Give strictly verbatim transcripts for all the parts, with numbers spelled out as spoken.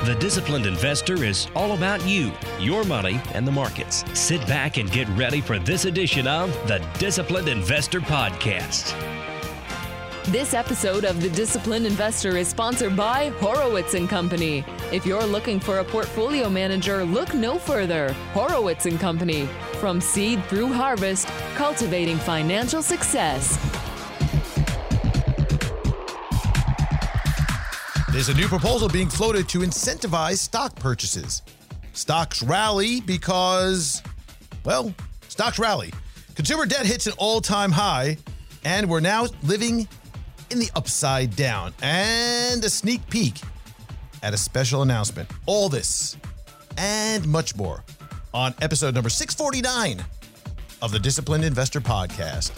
The Disciplined Investor is all about you, your money, and the markets. Sit back and get ready for this edition of the Disciplined Investor Podcast. This episode of The Disciplined Investor is sponsored by Horowitz and Company. If you're looking for a portfolio manager, look no further. Horowitz and Company. From seed through harvest, cultivating financial success. There's a new proposal being floated to incentivize stock purchases. Stocks rally because, well, stocks rally. Consumer debt hits an all-time high, and we're now living in the upside down. And a sneak peek at a special announcement. All this and much more on episode number six forty-nine of the Disciplined Investor Podcast.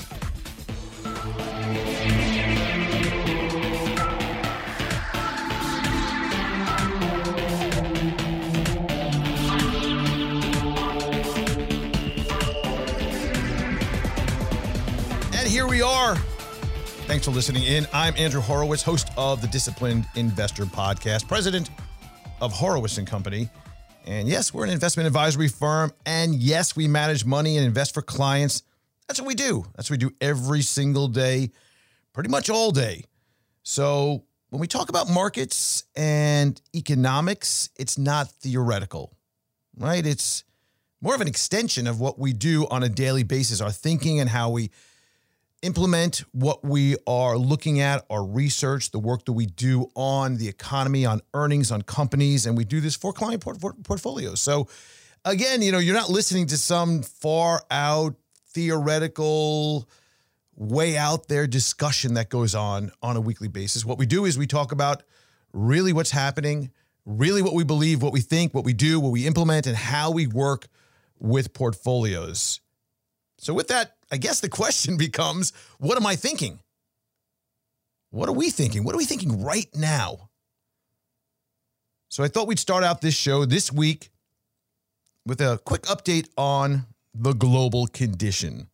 Here we are. Thanks for listening in. I'm Andrew Horowitz, host of the Disciplined Investor Podcast, president of Horowitz and Company. And yes, we're an investment advisory firm. And yes, we manage money and invest for clients. That's what we do. That's what we do every single day, pretty much all day. So when we talk about markets and economics, it's not theoretical, right? It's more of an extension of what we do on a daily basis, our thinking and how we implement what we are looking at, our research, the work that we do on the economy, on earnings, on companies, and we do this for client port- portfolios. So again, you know, you're not listening to some far out theoretical, way out there discussion that goes on on a weekly basis. What we do is we talk about really what's happening, really what we believe, what we think, what we do, what we implement, and how we work with portfolios. So with that, I guess the question becomes, what am I thinking? What are we thinking? What are we thinking right now? So I thought we'd start out this show this week with a quick update on the global condition,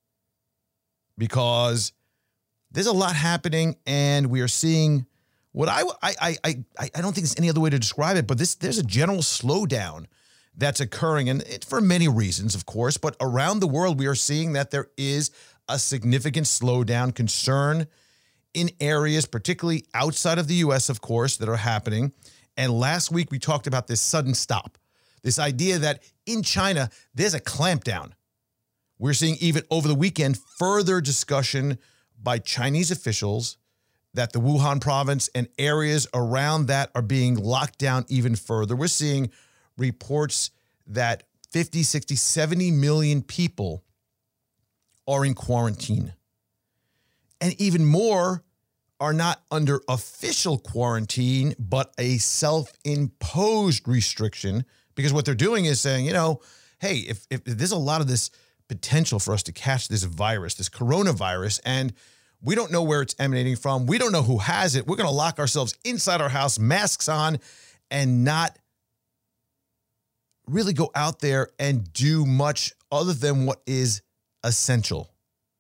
because there's a lot happening and we are seeing what I, I, I, I, I don't think there's any other way to describe it, but this there's a general slowdown that's occurring, and it's for many reasons, of course, but around the world, we are seeing that there is a significant slowdown, concern in areas, particularly outside of the U S, of course, that are happening. And last week, we talked about this sudden stop, this idea that in China, there's a clampdown. We're seeing even over the weekend, further discussion by Chinese officials that the Wuhan province and areas around that are being locked down even further. We're seeing reports that fifty, sixty, seventy million people are in quarantine. And even more are not under official quarantine, but a self-imposed restriction, because what they're doing is saying, you know, hey, if, if there's a lot of this potential for us to catch this virus, this coronavirus, and we don't know where it's emanating from, we don't know who has it, we're going to lock ourselves inside our house, masks on, and not really go out there and do much other than what is essential.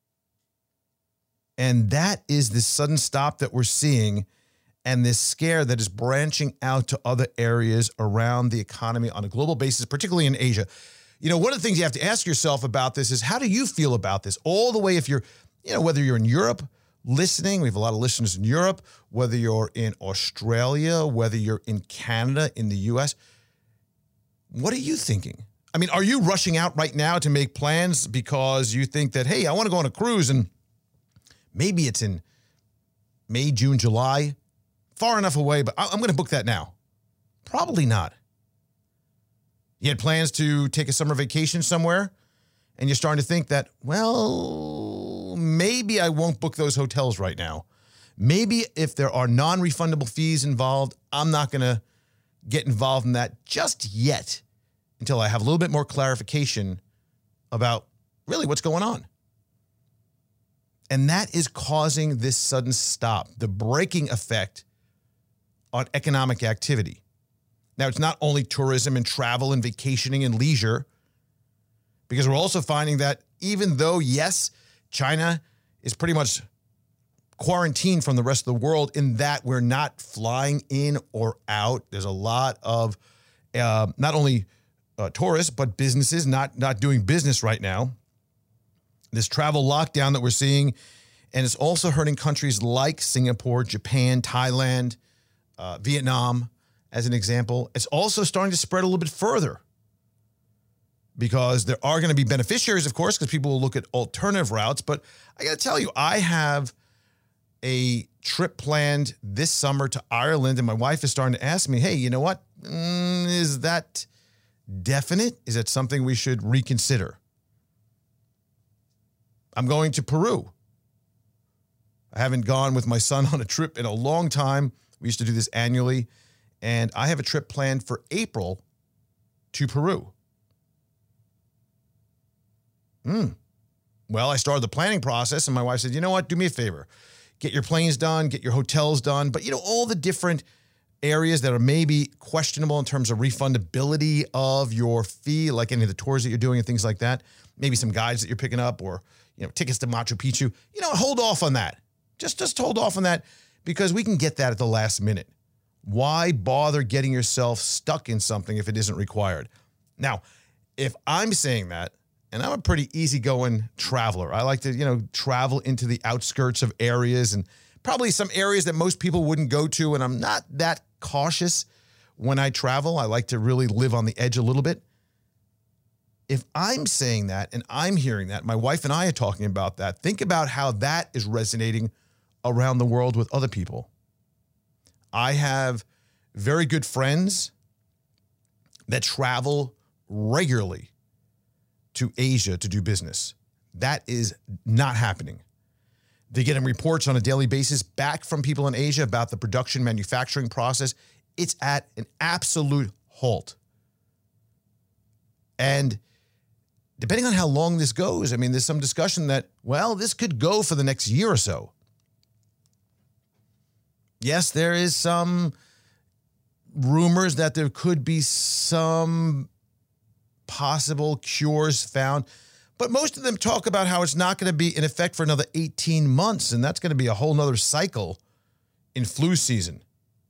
And that is this sudden stop that we're seeing and this scare that is branching out to other areas around the economy on a global basis, particularly in Asia. You know, one of the things you have to ask yourself about this is, how do you feel about this? All the way, if you're, you know, whether you're in Europe listening, we have a lot of listeners in Europe, whether you're in Australia, whether you're in Canada, in the U S, what are you thinking? I mean, are you rushing out right now to make plans because you think that, hey, I want to go on a cruise and maybe it's in May, June, July, far enough away, but I'm going to book that now? Probably not. You had plans to take a summer vacation somewhere and you're starting to think that, well, maybe I won't book those hotels right now. Maybe if there are non-refundable fees involved, I'm not going to get involved in that just yet until I have a little bit more clarification about really what's going on. And that is causing this sudden stop, the braking effect on economic activity. Now, it's not only tourism and travel and vacationing and leisure, because we're also finding that even though, yes, China is pretty much quarantined from the rest of the world in that we're not flying in or out. There's a lot of uh, not only uh, tourists, but businesses not, not doing business right now. This travel lockdown that we're seeing, and it's also hurting countries like Singapore, Japan, Thailand, uh, Vietnam, as an example. It's also starting to spread a little bit further because there are going to be beneficiaries, of course, because people will look at alternative routes. But I got to tell you, I have a trip planned this summer to Ireland, and my wife is starting to ask me, hey, you know what? Mm, is that definite? Is that something we should reconsider? I'm going to Peru. I haven't gone with my son on a trip in a long time. We used to do this annually. And I have a trip planned for April to Peru. Hmm. Well, I started the planning process, and my wife said, you know what? Do me a favor. Get your planes done, get your hotels done. But, you know, all the different areas that are maybe questionable in terms of refundability of your fee, like any of the tours that you're doing and things like that. Maybe some guides that you're picking up or, you know, tickets to Machu Picchu. You know, hold off on that. Just, just hold off on that because we can get that at the last minute. Why bother getting yourself stuck in something if it isn't required? Now, if I'm saying that, and I'm a pretty easygoing traveler, I like to, you know, travel into the outskirts of areas and probably some areas that most people wouldn't go to, and I'm not that cautious when I travel. I like to really live on the edge a little bit. If I'm saying that and I'm hearing that, my wife and I are talking about that, think about how that is resonating around the world with other people. I have very good friends that travel regularly to Asia to do business. That is not happening. They're getting reports on a daily basis back from people in Asia about the production manufacturing process. It's at an absolute halt. And depending on how long this goes, I mean, there's some discussion that, well, this could go for the next year or so. Yes, there is some rumors that there could be some possible cures found, but most of them talk about how it's not going to be in effect for another eighteen months, and that's going to be a whole nother cycle in flu season.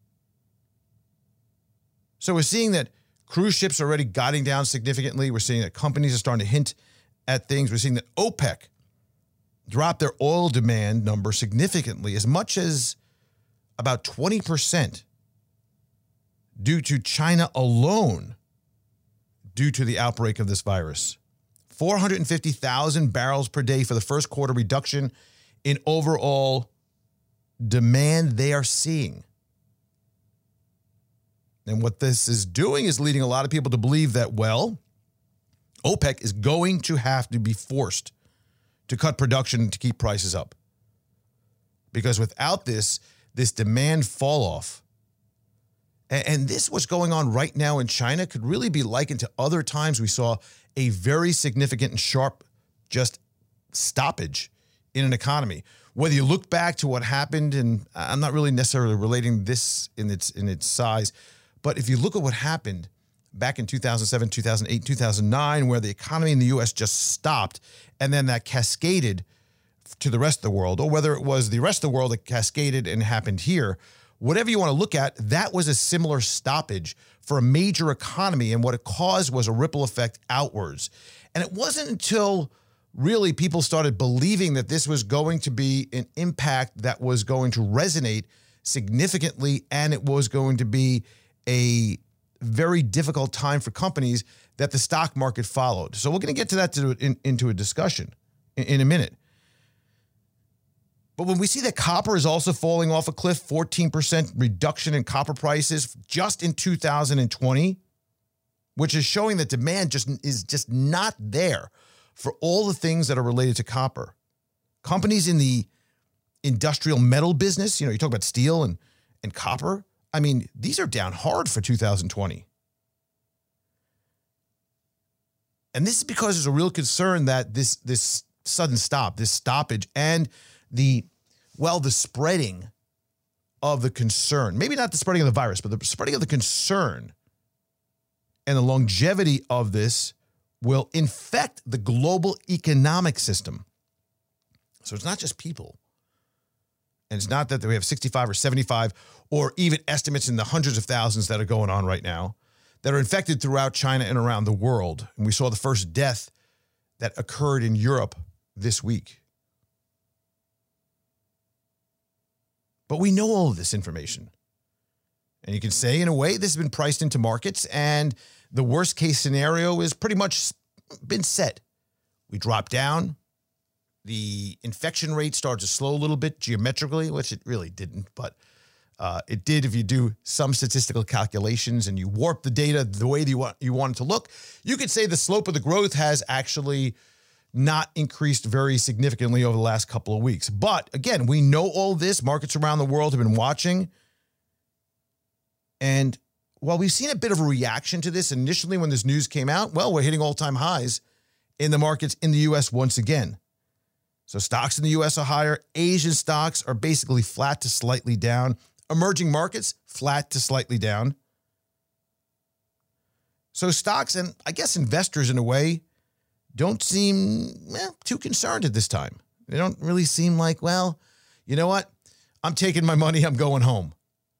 So we're seeing that cruise ships are already guiding down significantly. We're seeing that companies are starting to hint at things. We're seeing that OPEC dropped their oil demand number significantly, as much as about twenty percent due to China alone, due to the outbreak of this virus. four hundred fifty thousand barrels per day for the first quarter reduction in overall demand they are seeing. And what this is doing is leading a lot of people to believe that, well, OPEC is going to have to be forced to cut production to keep prices up. Because without this, this demand fall off, and, and this what's going on right now in China could really be likened to other times we saw a very significant and sharp just stoppage in an economy. Whether you look back to what happened, and I'm not really necessarily relating this in its in its size, but if you look at what happened back in two thousand seven, two thousand eight, two thousand nine, where the economy in the U S just stopped, and then that cascaded to the rest of the world, or whether it was the rest of the world that cascaded and happened here, whatever you want to look at, that was a similar stoppage for a major economy, and what it caused was a ripple effect outwards. And it wasn't until really people started believing that this was going to be an impact that was going to resonate significantly, and it was going to be a very difficult time for companies, that the stock market followed. So we're going to get to that to, in, into a discussion in, in a minute. But when we see that copper is also falling off a cliff, fourteen percent reduction in copper prices just in two thousand twenty, which is showing that demand just is just not there for all the things that are related to copper. Companies in the industrial metal business, you know, you talk about steel and, and copper. I mean, these are down hard for two thousand twenty. And this is because there's a real concern that this, this sudden stop, this stoppage, and the, well, the spreading of the concern, maybe not the spreading of the virus, but the spreading of the concern and the longevity of this will infect the global economic system. So it's not just people. And it's not that we have sixty-five or seventy-five or even estimates in the hundreds of thousands that are going on right now that are infected throughout China and around the world. And we saw the first death that occurred in Europe this week. But we know all of this information. And you can say, in a way, this has been priced into markets, and the worst case scenario is pretty much been set. We drop down. The infection rate starts to slow a little bit geometrically, which it really didn't, but uh, it did if you do some statistical calculations and you warp the data the way you want, you want it to look. You could say the slope of the growth has actually not increased very significantly over the last couple of weeks. But again, we know all this. Markets around the world have been watching. And while we've seen a bit of a reaction to this initially when this news came out, well, we're hitting all-time highs in the markets in the U S once again. So stocks in the U S are higher. Asian stocks are basically flat to slightly down. Emerging markets, flat to slightly down. So stocks and I guess investors in a way don't seem eh, too concerned at this time. They don't really seem like, well, you know what? I'm taking my money. I'm going home.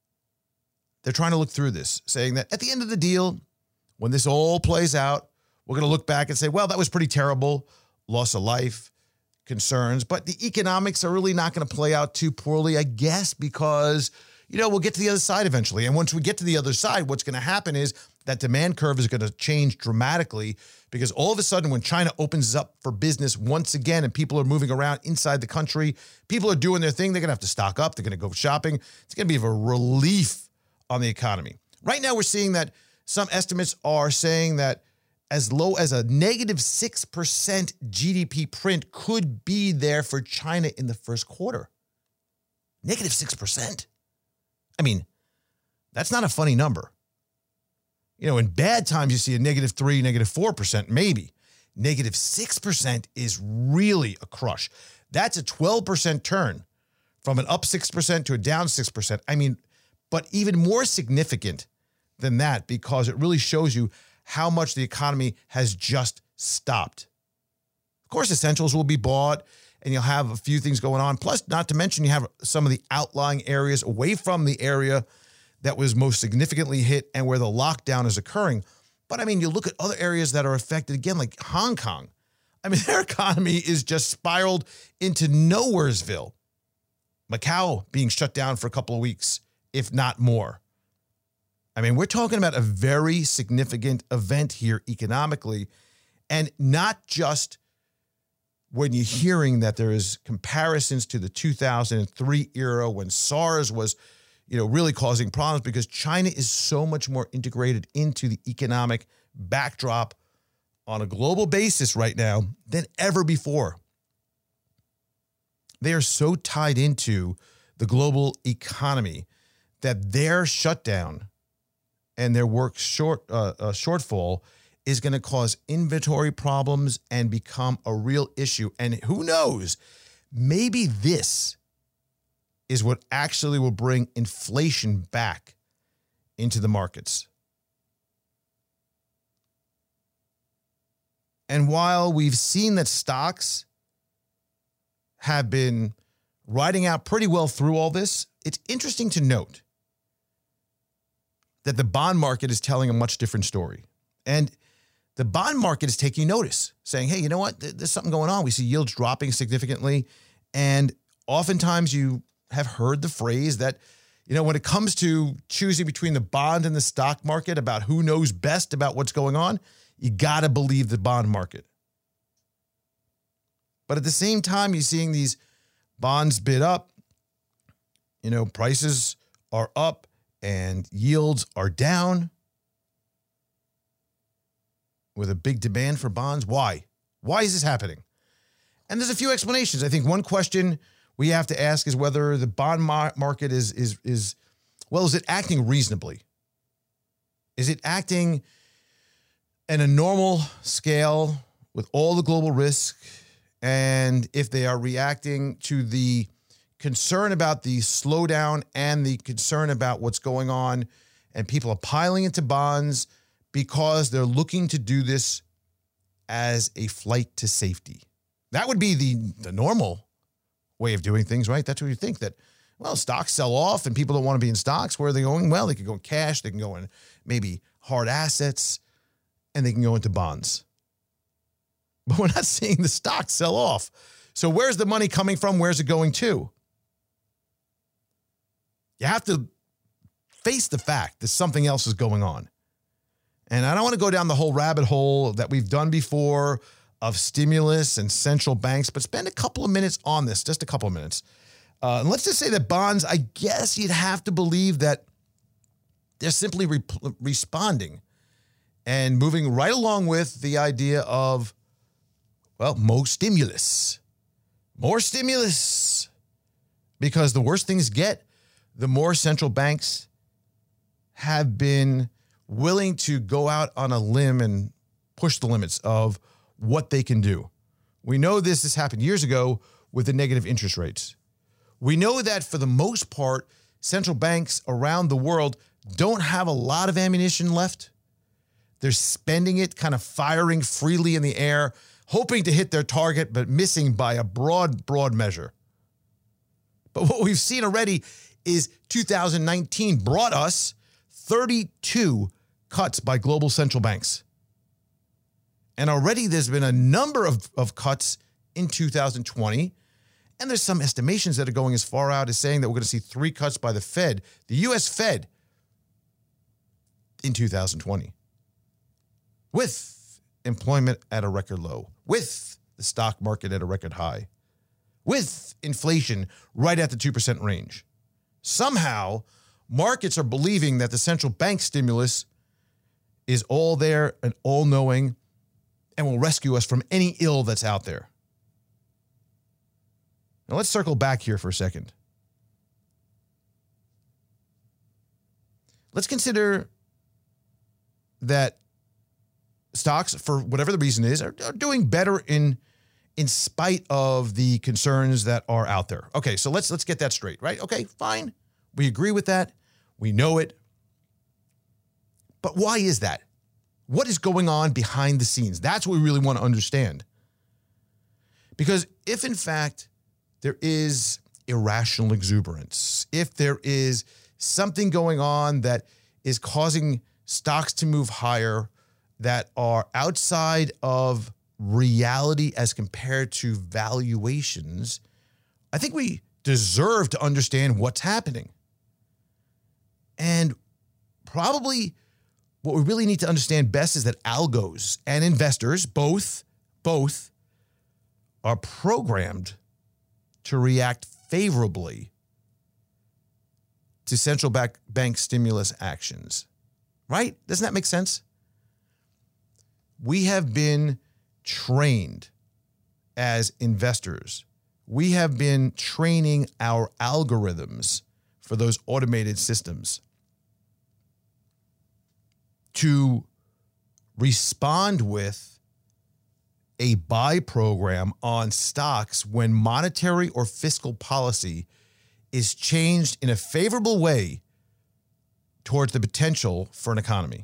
They're trying to look through this, saying that at the end of the deal, when this all plays out, we're going to look back and say, well, that was pretty terrible. Loss of life, concerns, but the economics are really not going to play out too poorly, I guess, because, you know, we'll get to the other side eventually. And once we get to the other side, what's going to happen is that demand curve is going to change dramatically, because all of a sudden when China opens up for business once again and people are moving around inside the country, people are doing their thing. They're going to have to stock up. They're going to go shopping. It's going to be a relief on the economy. Right now, we're seeing that some estimates are saying that as low as a negative six percent G D P print could be there for China in the first quarter. Negative six percent. I mean, that's not a funny number. You know, in bad times, you see a negative three, negative four percent, maybe. Negative six percent is really a crush. That's a twelve percent turn from an up six percent to a down six percent. I mean, but even more significant than that, because it really shows you how much the economy has just stopped. Of course, essentials will be bought and you'll have a few things going on. Plus, not to mention, you have some of the outlying areas away from the area that was most significantly hit and where the lockdown is occurring. But I mean, you look at other areas that are affected again, like Hong Kong. I mean, their economy is just spiraled into nowheresville. Macau being shut down for a couple of weeks, if not more. I mean, we're talking about a very significant event here economically, and not just when you're hearing that there is comparisons to the two thousand three era when SARS was, you know, really causing problems, because China is so much more integrated into the economic backdrop on a global basis right now than ever before. They are so tied into the global economy that their shutdown and their work short uh, uh, shortfall is going to cause inventory problems and become a real issue. And who knows, maybe this is what actually will bring inflation back into the markets. And while we've seen that stocks have been riding out pretty well through all this, it's interesting to note that the bond market is telling a much different story. And the bond market is taking notice, saying, hey, you know what? There's something going on. We see yields dropping significantly. And oftentimes you have heard the phrase that, you know, when it comes to choosing between the bond and the stock market about who knows best about what's going on, you got to believe the bond market. But at the same time, you're seeing these bonds bid up, you know, prices are up and yields are down with a big demand for bonds. Why? Why is this happening? And there's a few explanations. I think one question we have to ask is whether the bond mar- market is, is, is, well, is it acting reasonably? Is it acting at a normal scale with all the global risk? And if they are reacting to the concern about the slowdown and the concern about what's going on, and people are piling into bonds because they're looking to do this as a flight to safety. That would be the, the normal way of doing things, right? That's what you think, that Well, stocks sell off and people don't want to be in stocks. Where are they going? Well, they can go in cash. They can go in maybe hard assets, and they can go into bonds. But we're not seeing the stocks sell off. So where's the money coming from? Where's it going to? You have to face the fact that something else is going on. And I don't want to go down the whole rabbit hole that we've done before of stimulus and central banks, but spend a couple of minutes on this, just a couple of minutes. Uh, and let's just say that bonds, I guess you'd have to believe that they're simply re- responding and moving right along with the idea of, well, more stimulus. More stimulus. Because the worse things get, the more central banks have been willing to go out on a limb and push the limits of what they can do. We know this has happened years ago with the negative interest rates. We know that for the most part, central banks around the world don't have a lot of ammunition left. They're spending it, kind of firing freely in the air, hoping to hit their target, but missing by a broad, broad measure. But what we've seen already is two thousand nineteen brought us thirty-two cuts by global central banks. And already there's been a number of, of cuts in two thousand twenty. And there's some estimations that are going as far out as saying that we're going to see three cuts by the Fed, the U S Fed, in two thousand twenty. With employment at a record low, with the stock market at a record high, with inflation right at the two percent range. Somehow, markets are believing that the central bank stimulus is all there and all-knowing and will rescue us from any ill that's out there. Now, let's circle back here for a second. Let's consider that stocks, for whatever the reason is, are, are doing better in, in spite of the concerns that are out there. Okay, so let's let's get that straight, right? Okay, fine. We agree with that. We know it. But why is that? What is going on behind the scenes? That's what we really want to understand. Because if, in fact, there is irrational exuberance, if there is something going on that is causing stocks to move higher that are outside of reality as compared to valuations, I think we deserve to understand what's happening. And probably what we really need to understand best is that algos and investors, both, both, are programmed to react favorably to central bank stimulus actions. Right? Doesn't that make sense? We have been trained as investors. We have been training our algorithms for those automated systems to respond with a buy program on stocks when monetary or fiscal policy is changed in a favorable way towards the potential for an economy.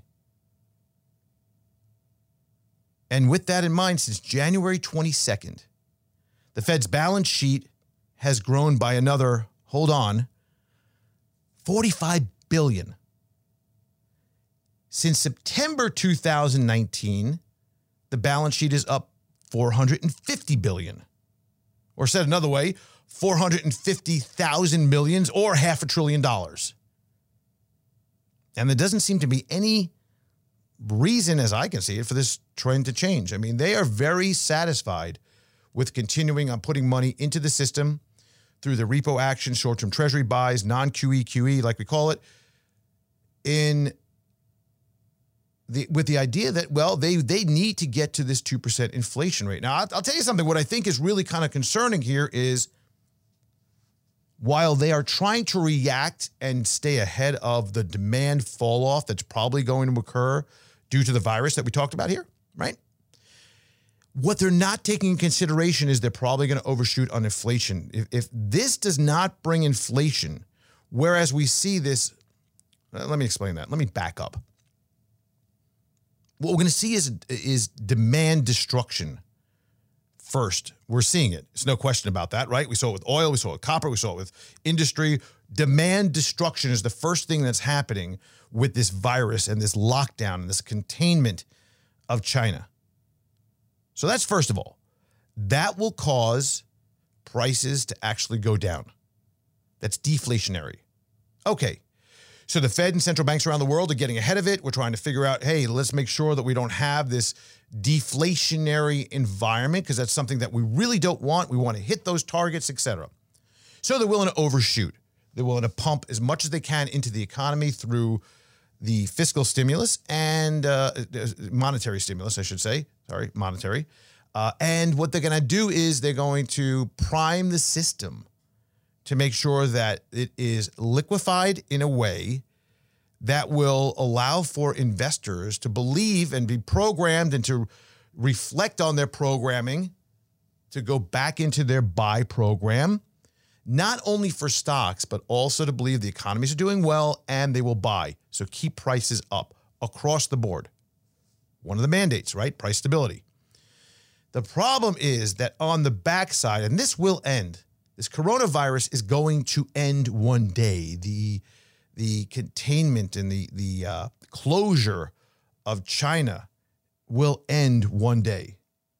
And with that in mind, since January twenty-second, the Fed's balance sheet has grown by another, hold on, forty-five billion dollars. Since September two thousand nineteen, the balance sheet is up four hundred fifty billion dollars. Or said another way, four hundred fifty thousand millions or half a trillion dollars. And there doesn't seem to be any reason, as I can see it, for this trend to change. I mean, they are very satisfied with continuing on putting money into the system through the repo action, short-term treasury buys, non-Q E, Q E, like we call it, in the with the idea that, well, they they need to get to this two percent inflation rate. Now, I'll, I'll tell you something. What I think is really kind of concerning here is while they are trying to react and stay ahead of the demand fall off that's probably going to occur due to the virus that we talked about here, right? What they're not taking in consideration is they're probably going to overshoot on inflation. If, if this does not bring inflation, whereas we see this, uh, let me explain that. Let me back up. What we're going to see is, is demand destruction. First, we're seeing it. There's no question about that, right? We saw it with oil. We saw it with copper. We saw it with industry. Demand destruction is the first thing that's happening with this virus and this lockdown and this containment of China. So that's first of all. That will cause prices to actually go down. That's deflationary. Okay, so the Fed and central banks around the world are getting ahead of it. We're trying to figure out, hey, let's make sure that we don't have this deflationary environment because that's something that we really don't want. We want to hit those targets, et cetera. So they're willing to overshoot. They're willing to pump as much as they can into the economy through the fiscal stimulus and uh, monetary stimulus, I should say. Sorry, monetary. Uh, and what they're going to do is they're going to prime the system to make sure that it is liquefied in a way that will allow for investors to believe and be programmed and to reflect on their programming, to go back into their buy program, not only for stocks, but also to believe the economies are doing well and they will buy. So keep prices up across the board. One of the mandates, right? Price stability. The problem is that on the backside, and this will end, this coronavirus is going to end one day. The, the containment and the, the uh, closure of China will end one day.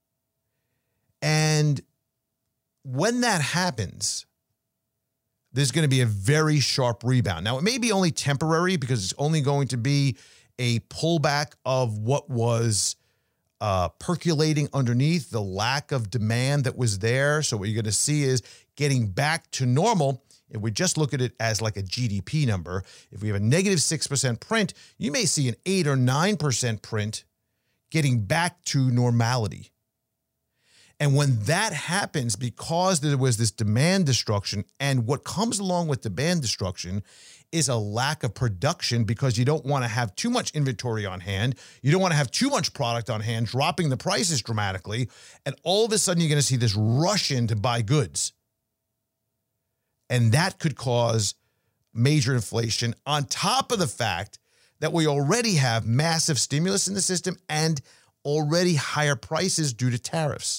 And when that happens, there's going to be a very sharp rebound. Now, it may be only temporary because it's only going to be a pullback of what was uh, percolating underneath, the lack of demand that was there. So what you're going to see is getting back to normal. If we just look at it as like a G D P number, if we have a negative six percent print, you may see an eight or nine percent print getting back to normality. And when that happens, because there was this demand destruction, and what comes along with demand destruction is a lack of production because you don't want to have too much inventory on hand. You don't want to have too much product on hand, dropping the prices dramatically. And all of a sudden, you're going to see this rush in to buy goods. And that could cause major inflation on top of the fact that we already have massive stimulus in the system and already higher prices due to tariffs.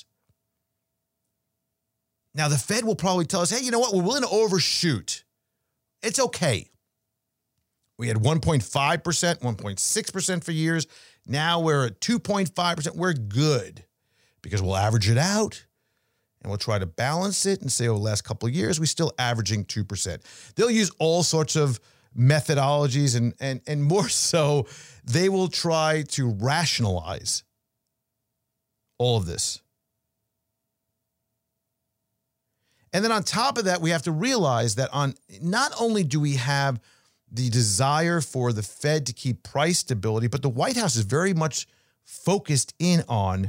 Now, the Fed will probably tell us, hey, you know what? We're willing to overshoot. It's okay. We had one point five percent, one point six percent for years. Now we're at two point five percent. We're good because we'll average it out and we'll try to balance it and say, over the last couple of years, we're still averaging two percent. They'll use all sorts of methodologies and, and, and more so, they will try to rationalize all of this. And then on top of that, we have to realize that on not only do we have the desire for the Fed to keep price stability, but the White House is very much focused in on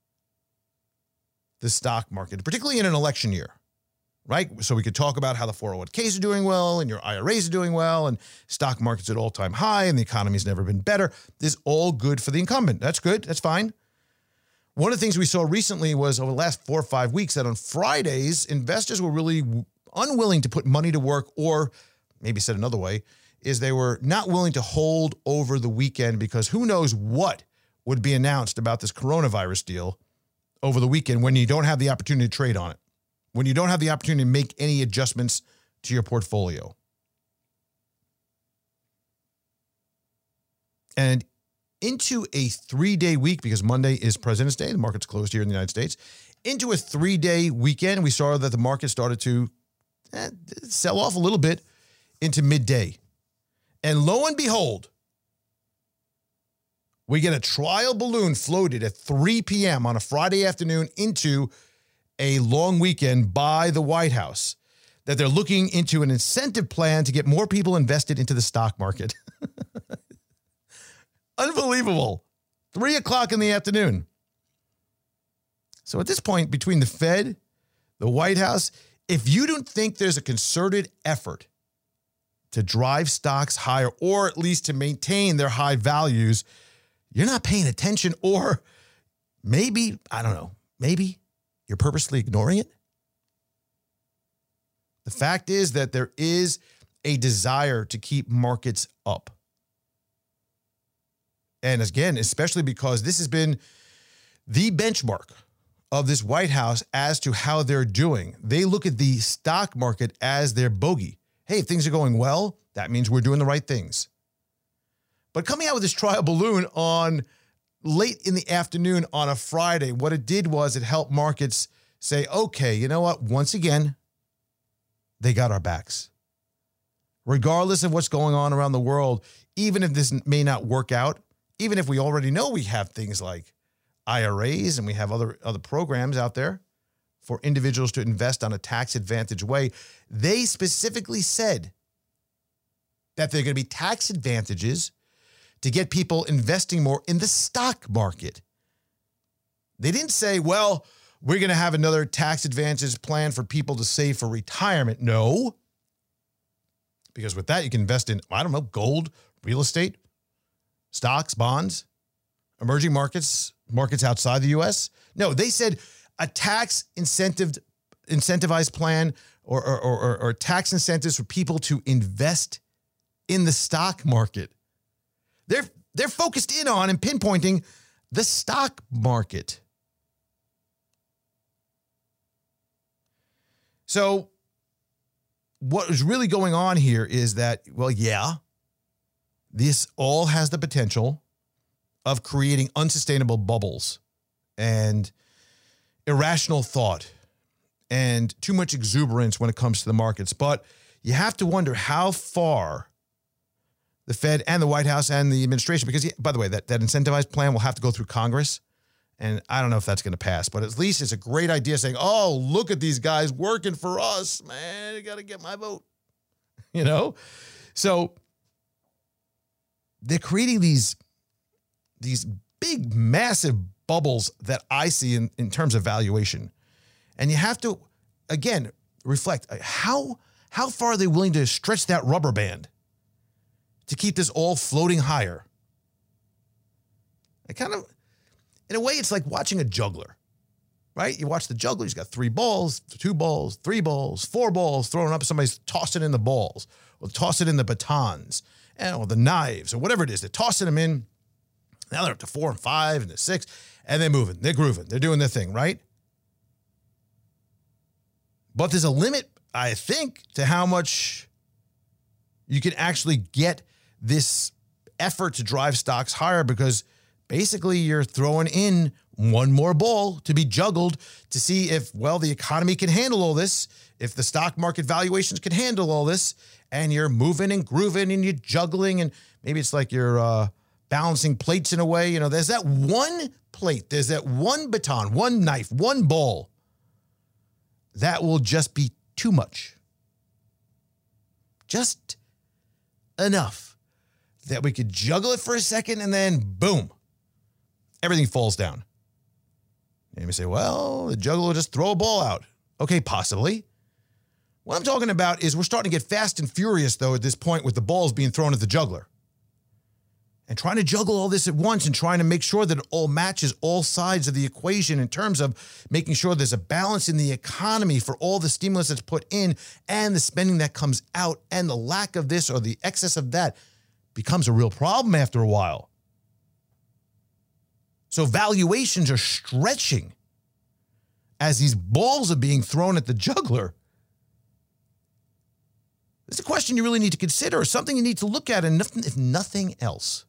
the stock market, particularly in an election year, right? So we could talk about how the four oh one k's are doing well and your I R As are doing well and stock market's at all-time high and the economy's never been better. This is all good for the incumbent. That's good. That's fine. One of the things we saw recently was over the last four or five weeks that on Fridays, investors were really unwilling to put money to work, or maybe said another way, is they were not willing to hold over the weekend because who knows what would be announced about this coronavirus deal over the weekend when you don't have the opportunity to trade on it, when you don't have the opportunity to make any adjustments to your portfolio. And into a three-day week, because Monday is President's Day, the market's closed here in the United States, into a three-day weekend, we saw that the market started to eh, sell off a little bit into midday. And lo and behold, we get a trial balloon floated at three p.m. on a Friday afternoon into a long weekend by the White House, that they're looking into an incentive plan to get more people invested into the stock market. Unbelievable. Three o'clock in the afternoon. So at this point, between the Fed, the White House, if you don't think there's a concerted effort to drive stocks higher, or at least to maintain their high values, you're not paying attention, or maybe, I don't know, maybe you're purposely ignoring it. The fact is that there is a desire to keep markets up. And again, especially because this has been the benchmark of this White House as to how they're doing. They look at the stock market as their bogey. Hey, if things are going well, that means we're doing the right things. But coming out with this trial balloon on late in the afternoon on a Friday, what it did was it helped markets say, okay, you know what? Once again, they got our backs. Regardless of what's going on around the world, even if this may not work out, even if we already know we have things like I R As and we have other, other programs out there for individuals to invest on a tax advantage way, they specifically said that there are going to be tax advantages to get people investing more in the stock market. They didn't say, well, we're going to have another tax advantage plan for people to save for retirement. No. Because with that, you can invest in, I don't know, gold, real estate, stocks, bonds, emerging markets, markets outside the U S. No, they said a tax incentive, incentivized plan or, or, or, or tax incentives for people to invest in the stock market. They're, they're focused in on and pinpointing the stock market. So what is really going on here is that, well, yeah, this all has the potential of creating unsustainable bubbles and irrational thought and too much exuberance when it comes to the markets. But you have to wonder how far the Fed and the White House and the administration, because, by the way, that, that incentivized plan will have to go through Congress. And I don't know if that's going to pass, but at least it's a great idea saying, oh, look at these guys working for us, man. You got to get my vote, you know? So they're creating these, these big, massive bubbles that I see in, in terms of valuation. And you have to, again, reflect how, how far are they willing to stretch that rubber band to keep this all floating higher? I kind of, in a way, it's like watching a juggler, right? You watch the juggler, he's got three balls, two balls, three balls, four balls thrown up. Somebody's tossing in the balls or tossing in the batons and, or the knives or whatever it is. They're tossing them in. Now they're up to four and five and the six, and they're moving. They're grooving. They're doing their thing, right? But there's a limit, I think, to how much you can actually get this effort to drive stocks higher, because basically you're throwing in one more ball to be juggled to see if, well, the economy can handle all this, if the stock market valuations can handle all this, and you're moving and grooving and you're juggling, and maybe it's like you're uh, balancing plates in a way. You know, there's that one plate, there's that one baton, one knife, one ball that will just be too much. Just enough that we could juggle it for a second and then boom, everything falls down. And you may say, well, the juggler will just throw a ball out. Okay, possibly. What I'm talking about is we're starting to get fast and furious, though, at this point with the balls being thrown at the juggler. And trying to juggle all this at once and trying to make sure that it all matches all sides of the equation in terms of making sure there's a balance in the economy for all the stimulus that's put in and the spending that comes out, and the lack of this or the excess of that becomes a real problem after a while. So valuations are stretching as these balls are being thrown at the juggler. It's a question you really need to consider, or something you need to look at, and nothing, if nothing else,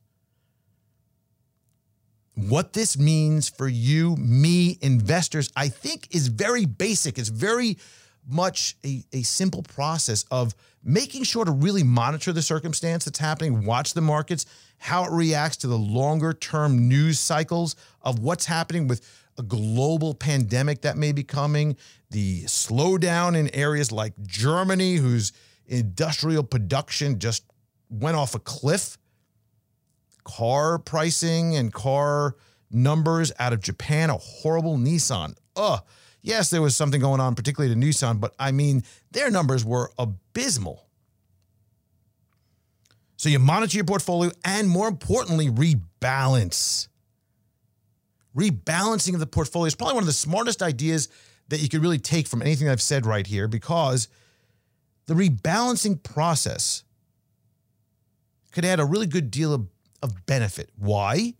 what this means for you, me, investors, I think is very basic. It's very much a, a simple process of making sure to really monitor the circumstance that's happening, watch the markets, how it reacts to the longer term news cycles of what's happening with a global pandemic that may be coming, the slowdown in areas like Germany, whose industrial production just went off a cliff, car pricing and car numbers out of Japan, a horrible Nissan. Ugh. Yes, there was something going on, particularly to Nissan, but I mean, their numbers were abysmal. So you monitor your portfolio and, more importantly, rebalance. Rebalancing of the portfolio is probably one of the smartest ideas that you could really take from anything I've said right here, because the rebalancing process could add a really good deal of, of benefit. Why?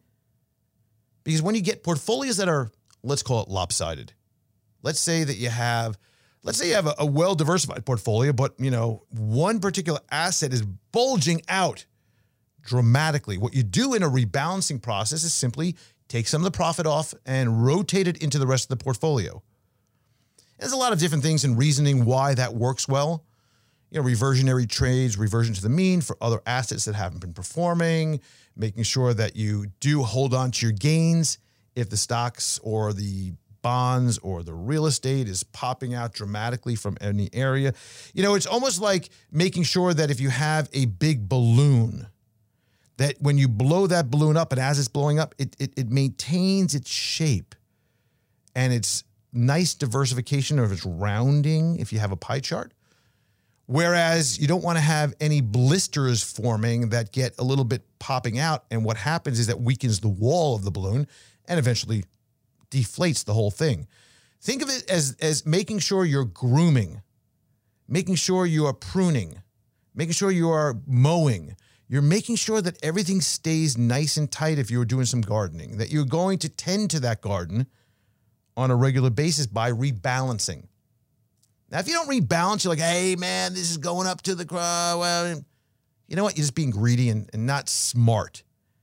Because when you get portfolios that are, let's call it lopsided. Let's say that you have let's say you have a, a well-diversified portfolio, but, you know, one particular asset is bulging out dramatically. What you do in a rebalancing process is simply take some of the profit off and rotate it into the rest of the portfolio. There's a lot of different things and reasoning why that works well. You know, reversionary trades, reversion to the mean for other assets that haven't been performing, making sure that you do hold on to your gains if the stocks or the bonds or the real estate is popping out dramatically from any area. You know, it's almost like making sure that if you have a big balloon, that when you blow that balloon up and as it's blowing up, it, it, it maintains its shape and its nice diversification of its rounding if you have a pie chart. Whereas you don't want to have any blisters forming that get a little bit popping out. And what happens is that weakens the wall of the balloon and eventually deflates the whole thing. Think of it as, as making sure you're grooming, making sure you are pruning, making sure you are mowing. You're making sure that everything stays nice and tight if you're doing some gardening, that you're going to tend to that garden on a regular basis by rebalancing. Now, if you don't rebalance, you're like, hey, man, this is going up to the crowd. Well, you know what? You're just being greedy and, and not smart,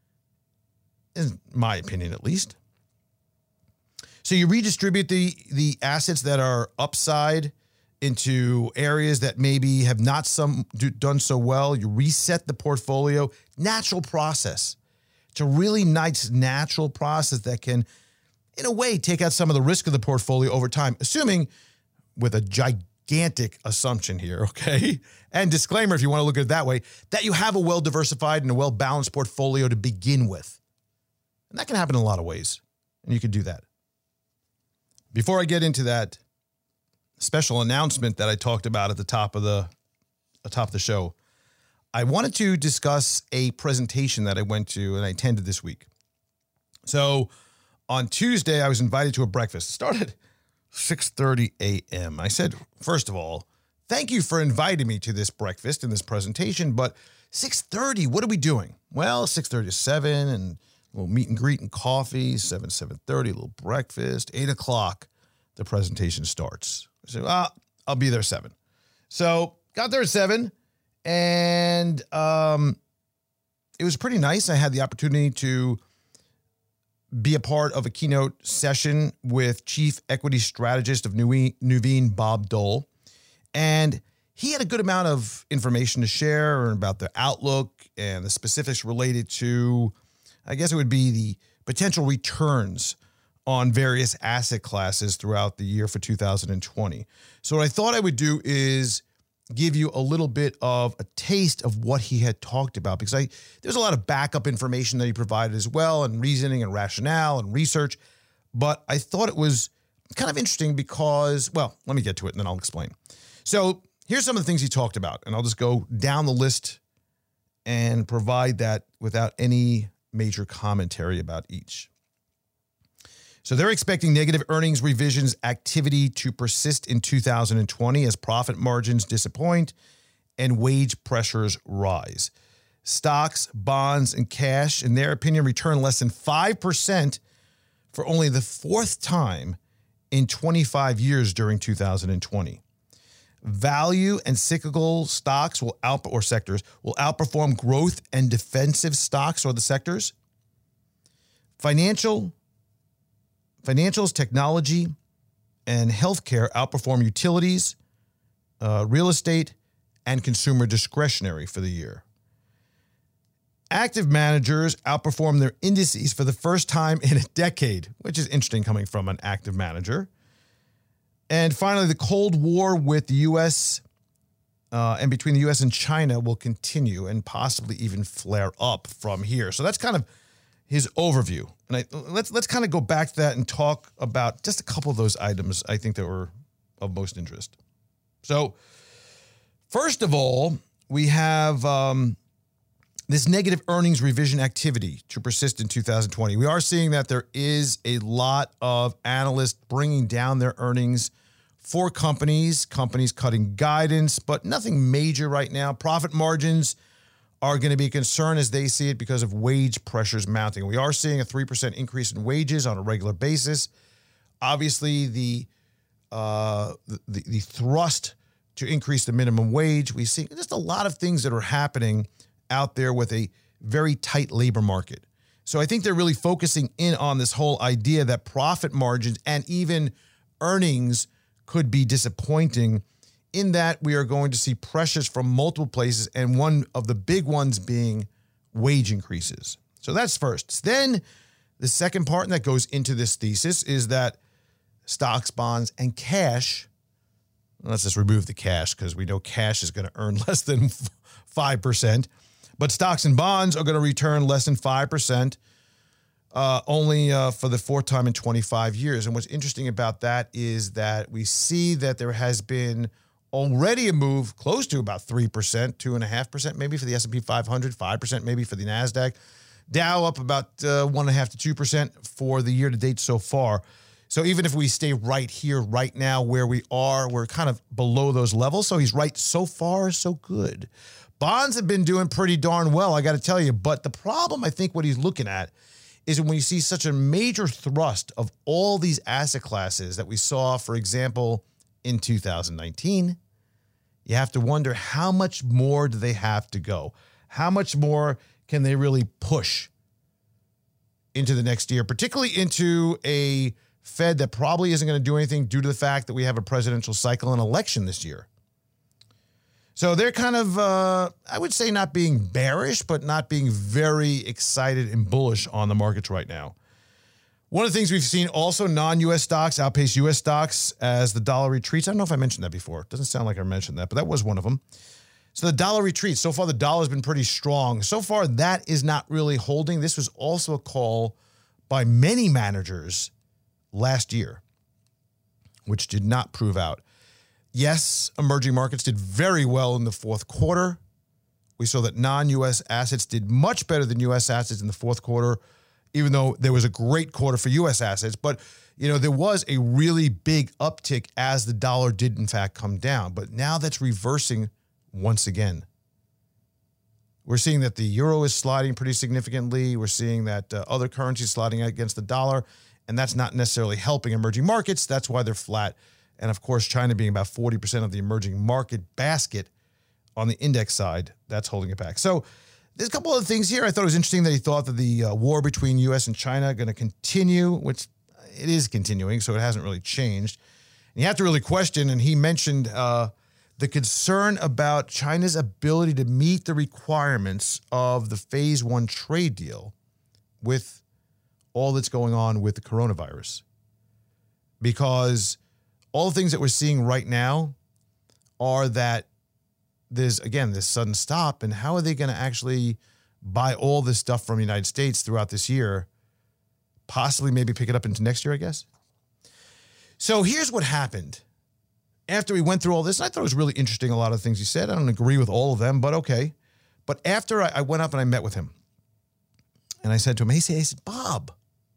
in my opinion, at least. So you redistribute the, the assets that are upside into areas that maybe have not some do, done so well. You reset the portfolio. Natural process. It's a really nice natural process that can, in a way, take out some of the risk of the portfolio over time, assuming with a gigantic assumption here, okay? And disclaimer, if you want to look at it that way, that you have a well-diversified and a well-balanced portfolio to begin with. And that can happen in a lot of ways, and you can do that. Before I get into that special announcement that I talked about at the top of the, the top of the show, I wanted to discuss a presentation that I went to and I attended this week. So on Tuesday, I was invited to a breakfast. It started six thirty a.m. I said, first of all, thank you for inviting me to this breakfast and this presentation, but six thirty, what are we doing? Well, six thirty to seven, and a little meet and greet and coffee, seven, seven thirty, a little breakfast, eight o'clock, the presentation starts. I said, well, I'll be there at seven. So got there at seven, and um, it was pretty nice. I had the opportunity to be a part of a keynote session with Chief Equity Strategist of Nuveen, Bob Dole. And he had a good amount of information to share about the outlook and the specifics related to, I guess it would be the potential returns on various asset classes throughout the year for two thousand twenty. So what I thought I would do is give you a little bit of a taste of what he had talked about, because I there's a lot of backup information that he provided as well, and reasoning and rationale and research. But I thought it was kind of interesting because, well, let me get to it and then I'll explain. So here's some of the things he talked about, and I'll just go down the list and provide that without any major commentary about each. So they're expecting negative earnings revisions activity to persist in two thousand twenty as profit margins disappoint and wage pressures rise. Stocks, bonds, and cash, in their opinion, return less than five percent for only the fourth time in twenty-five years during two thousand twenty. Value and cyclical stocks will out or sectors will outperform growth and defensive stocks or the sectors. Financial Financials, technology, and healthcare outperform utilities, uh, real estate, and consumer discretionary for the year. Active managers outperform their indices for the first time in a decade, which is interesting coming from an active manager. And finally, the Cold War with the U S uh, and between the U S and China will continue and possibly even flare up from here. So that's kind of his overview. And I, let's let's kind of go back to that and talk about just a couple of those items I think that were of most interest. So first of all, we have um, this negative earnings revision activity to persist in two thousand twenty. We are seeing that there is a lot of analysts bringing down their earnings for companies, companies cutting guidance, but nothing major right now. Profit margins are going to be a concern as they see it because of wage pressures mounting. We are seeing a three percent increase in wages on a regular basis. Obviously, the uh, the, the thrust to increase the minimum wage. We see just a lot of things that are happening out there with a very tight labor market. So I think they're really focusing in on this whole idea that profit margins and even earnings could be disappointing, in that we are going to see pressures from multiple places, and one of the big ones being wage increases. So that's first. Then the second part that goes into this thesis is that stocks, bonds, and cash, let's just remove the cash because we know cash is going to earn less than five percent, but stocks and bonds are going to return less than five percent uh, only uh, for the fourth time in twenty-five years. And what's interesting about that is that we see that there has been already a move close to about three percent, two point five percent maybe for the S and P five hundred, five percent maybe for the NASDAQ. Dow up about uh, one point five to two percent for the year to date so far. So even if we stay right here, right now where we are, we're kind of below those levels. So he's right so far, so good. Bonds have been doing pretty darn well, I got to tell you. But the problem, I think, what he's looking at is when you see such a major thrust of all these asset classes that we saw, for example, in two thousand nineteen, you have to wonder how much more do they have to go? How much more can they really push into the next year, particularly into a Fed that probably isn't going to do anything due to the fact that we have a presidential cycle and election this year. So they're kind of, uh, I would say, not being bearish, but not being very excited and bullish on the markets right now. One of the things we've seen also, non-U S stocks outpace U S stocks as the dollar retreats. I don't know if I mentioned that before. It doesn't sound like I mentioned that, but that was one of them. So the dollar retreats. So far, the dollar's been pretty strong. So far, that is not really holding. This was also a call by many managers last year, which did not prove out. Yes, emerging markets did very well in the fourth quarter. We saw that non-U S assets did much better than U S assets in the fourth quarter, even though there was a great quarter for U S assets. But, you know, there was a really big uptick as the dollar did, in fact, come down. But now that's reversing once again. We're seeing that the euro is sliding pretty significantly. We're seeing that uh, other currencies sliding against the dollar, and that's not necessarily helping emerging markets. That's why they're flat. And, of course, China being about forty percent of the emerging market basket on the index side, that's holding it back. So there's a couple other things here. I thought it was interesting that he thought that the uh, war between U S and China are going to continue, which it is continuing, so it hasn't really changed. And you have to really question, and he mentioned uh, the concern about China's ability to meet the requirements of the phase one trade deal with all that's going on with the coronavirus. Because all the things that we're seeing right now are that there's, again, this sudden stop, and how are they going to actually buy all this stuff from the United States throughout this year, possibly maybe pick it up into next year, I guess? So here's what happened. After we went through all this, and I thought it was really interesting, a lot of things he said. I don't agree with all of them, but okay. But after I, I went up and I met with him, and I said to him, hey, I said, Bob,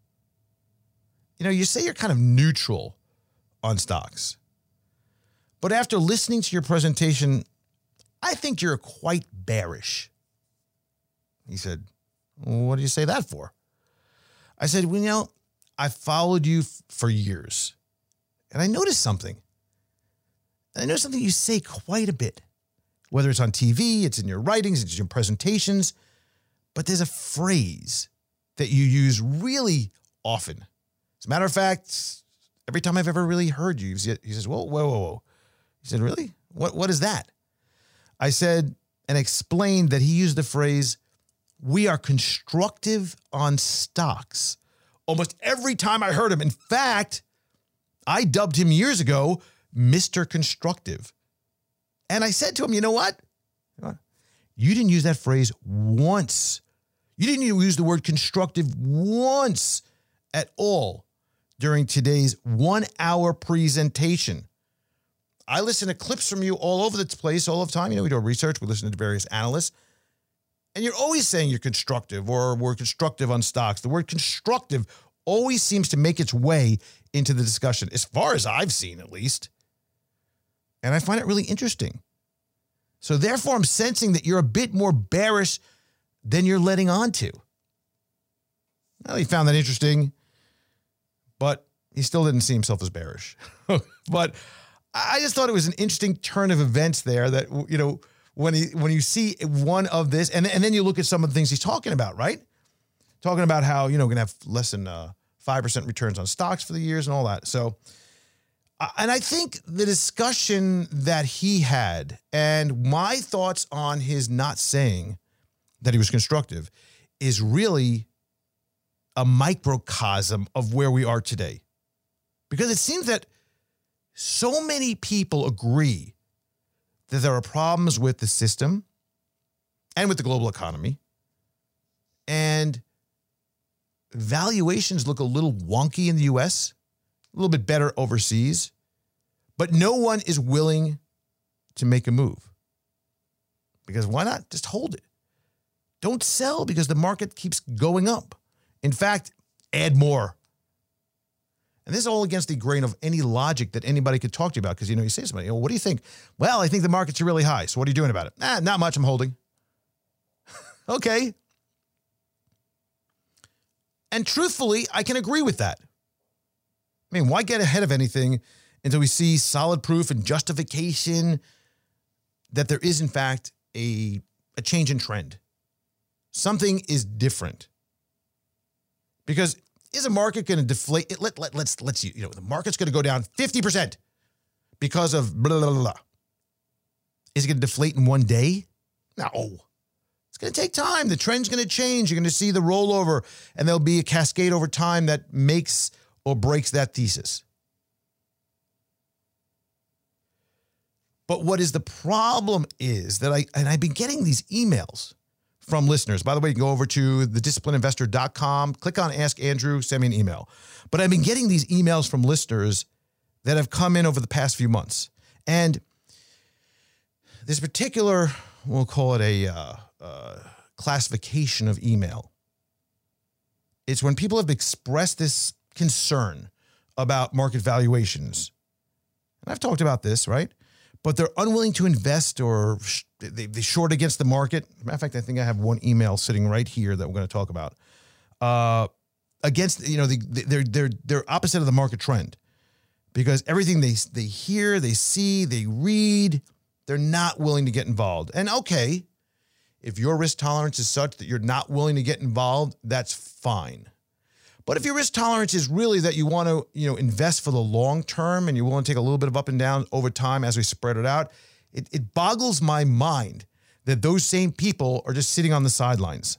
you know, you say you're kind of neutral on stocks, but after listening to your presentation, I think you're quite bearish. He said, well, what do you say that for? I said, well, you know, I followed you f- for years, and I noticed something. I know something you say quite a bit, whether it's on T V, it's in your writings, it's in your presentations, but there's a phrase that you use really often. As a matter of fact, every time I've ever really heard you, he says, whoa, whoa, whoa, whoa. He said, really? What, what is that? I said, and explained that he used the phrase, we are constructive on stocks. Almost every time I heard him. In fact, I dubbed him years ago Mister Constructive. And I said to him, you know what? You didn't use that phrase once. You didn't even use the word constructive once at all during today's one-hour presentation. I listen to clips from you all over the place all the time. You know, we do our research. We listen to various analysts. And you're always saying you're constructive or we're constructive on stocks. The word constructive always seems to make its way into the discussion, as far as I've seen at least. And I find it really interesting. So therefore, I'm sensing that you're a bit more bearish than you're letting on to. Well, he found that interesting, but he still didn't see himself as bearish. But I just thought it was an interesting turn of events there that, you know, when he, when you see one of this, and, and then you look at some of the things he's talking about, right? Talking about how, you know, we're going to have less than uh, five percent returns on stocks for the years and all that. So, uh, and I think the discussion that he had and my thoughts on his not saying that he was constructive is really a microcosm of where we are today. Because it seems that so many people agree that there are problems with the system and with the global economy, and valuations look a little wonky in the U S, a little bit better overseas, but no one is willing to make a move. Because why not just hold it? Don't sell because the market keeps going up. In fact, add more. And this is all against the grain of any logic that anybody could talk to you about. Because, you know, you say to somebody, oh, what do you think? Well, I think the markets are really high. So what are you doing about it? Nah, not much. I'm holding. Okay. And truthfully, I can agree with that. I mean, why get ahead of anything until we see solid proof and justification that there is, in fact, a, a change in trend? Something is different. Because is a market going to deflate? It, let, let, let's, let's, you know, the market's going to go down fifty percent because of blah, blah, blah, blah. Is it going to deflate in one day? No. It's going to take time. The trend's going to change. You're going to see the rollover, and there'll be a cascade over time that makes or breaks that thesis. But what is the problem is that I, and I've been getting these emails from listeners. By the way, you can go over to the disciplined investor dot com, click on Ask Andrew, send me an email. But I've been getting these emails from listeners that have come in over the past few months. And this particular, we'll call it a uh, uh, classification of email. It's when people have expressed this concern about market valuations. And I've talked about this, right? But they're unwilling to invest, or sh- they, they short against the market. As a matter of fact, I think I have one email sitting right here that we're going to talk about. Uh, against, you know, the, they're, they're, they're opposite of the market trend, because everything they, they hear, they see, they read, they're not willing to get involved. And okay, if your risk tolerance is such that you're not willing to get involved, that's fine. But if your risk tolerance is really that you want to, you know, invest for the long term and you're willing to take a little bit of up and down over time as we spread it out, it, it boggles my mind that those same people are just sitting on the sidelines.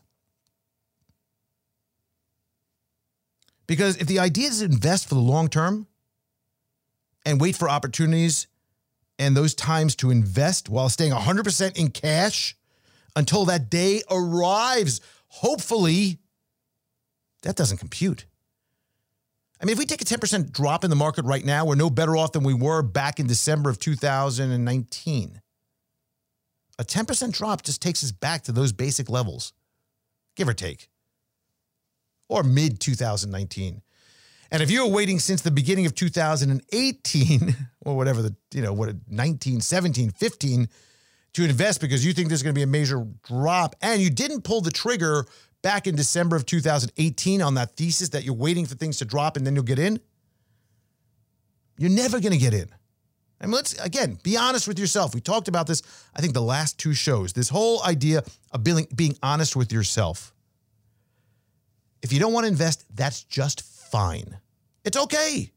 Because if the idea is to invest for the long term and wait for opportunities and those times to invest while staying one hundred percent in cash until that day arrives, hopefully, that doesn't compute. I mean, if we take a ten percent drop in the market right now, we're no better off than we were back in December of two thousand nineteen. A ten percent drop just takes us back to those basic levels, give or take, or mid two thousand nineteen. And if you were waiting since the beginning of two thousand eighteen, or whatever the, you know, what, nineteen, seventeen, fifteen, to invest because you think there's going to be a major drop, and you didn't pull the trigger back in December of two thousand eighteen on that thesis that you're waiting for things to drop and then you'll get in, you're never going to get in. I mean, let's, again, be honest with yourself. We talked about this, I think, the last two shows. This whole idea of being, being honest with yourself. If you don't want to invest, that's just fine. It's okay.